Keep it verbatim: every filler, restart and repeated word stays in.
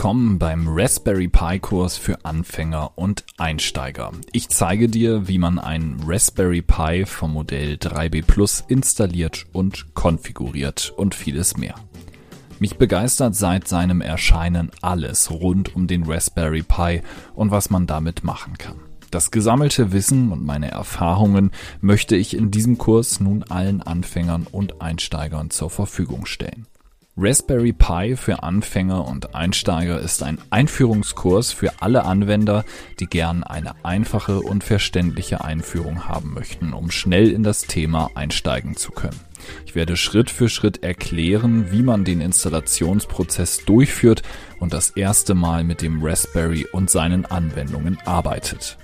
willkommen beim Raspberry Pi Kurs für Anfänger und Einsteiger. Ich zeige dir, wie man einen Raspberry Pi vom Modell drei B Plus installiert und konfiguriert und vieles mehr. Mich begeistert seit seinem Erscheinen alles rund um den Raspberry Pi und was man damit machen kann. Das gesammelte Wissen und meine Erfahrungen möchte ich in diesem Kurs nun allen Anfängern und Einsteigern zur Verfügung stellen. Raspberry Pi für Anfänger und Einsteiger ist ein Einführungskurs für alle Anwender, die gern eine einfache und verständliche Einführung haben möchten, um schnell in das Thema einsteigen zu können. Ich werde Schritt für Schritt erklären, wie man den Installationsprozess durchführt und das erste Mal mit dem Raspberry und seinen Anwendungen arbeitet.